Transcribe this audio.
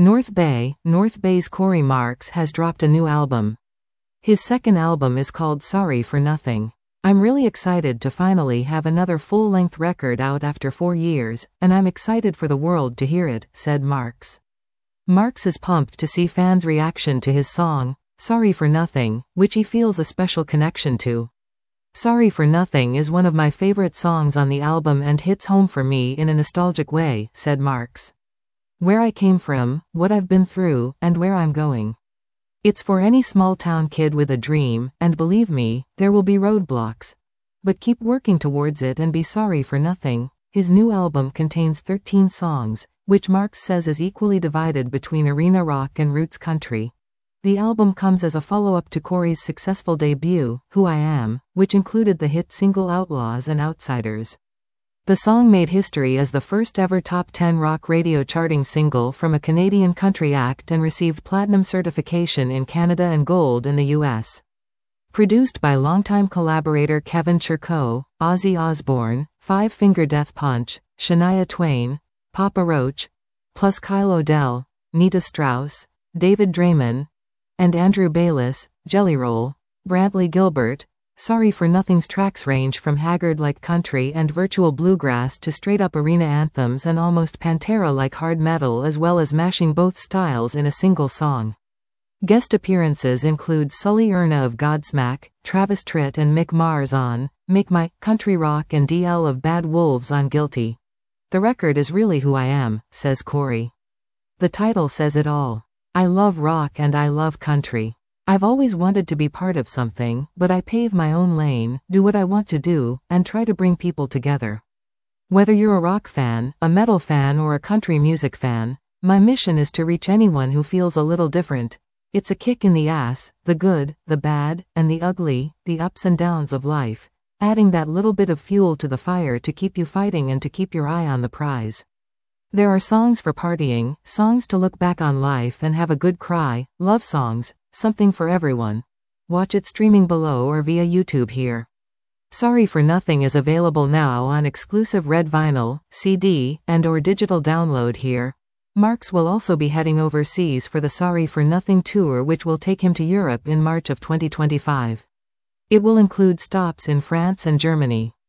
North Bay's Corey Marks has dropped a new album. His second album is called Sorry for Nothing. I'm really excited to finally have another full-length record out after 4 years, and I'm excited for the world to hear it, said Marks. Marks is pumped to see fans' reaction to his song, Sorry for Nothing, which he feels a special connection to. Sorry for Nothing is one of my favorite songs on the album and hits home for me in a nostalgic way, said Marks. Where I came from, what I've been through, and where I'm going. It's for any small-town kid with a dream, and believe me, there will be roadblocks. But keep working towards it and be sorry for nothing. His new album contains 13 songs, which Marks says is equally divided between arena rock and roots country. The album comes as a follow-up to Corey's successful debut, Who I Am, which included the hit single Outlaws and Outsiders. The song made history as the first ever top 10 rock radio charting single from a Canadian country act and received platinum certification in Canada and gold in the US. Produced by longtime collaborator Kevin Churko, Ozzy Osbourne, Five Finger Death Punch, Shania Twain, Papa Roach, plus Kyle O'Dell, Nita Strauss, David Draymond, and Andrew Baylis, Jelly Roll, Brantley Gilbert. Sorry for Nothing's tracks range from haggard-like country and virtual bluegrass to straight-up arena anthems and almost Pantera-like hard metal, as well as mashing both styles in a single song. Guest appearances include Sully Erna of Godsmack, Travis Tritt and Mick Mars on Make My, Country Rock, and DL of Bad Wolves on Guilty. The record is really who I am, says Corey. The title says it all. I love rock and I love country. I've always wanted to be part of something, but I pave my own lane, do what I want to do, and try to bring people together. Whether you're a rock fan, a metal fan, or a country music fan, my mission is to reach anyone who feels a little different. It's a kick in the ass, the good, the bad, and the ugly, the ups and downs of life, adding that little bit of fuel to the fire to keep you fighting and to keep your eye on the prize. There are songs for partying, songs to look back on life and have a good cry, love songs, something for everyone. Watch it streaming below or via YouTube here. Sorry for Nothing is available now on exclusive red vinyl, CD, and/or digital download here. Marks will also be heading overseas for the Sorry for Nothing tour, which will take him to Europe in March of 2025. It will include stops in France and Germany.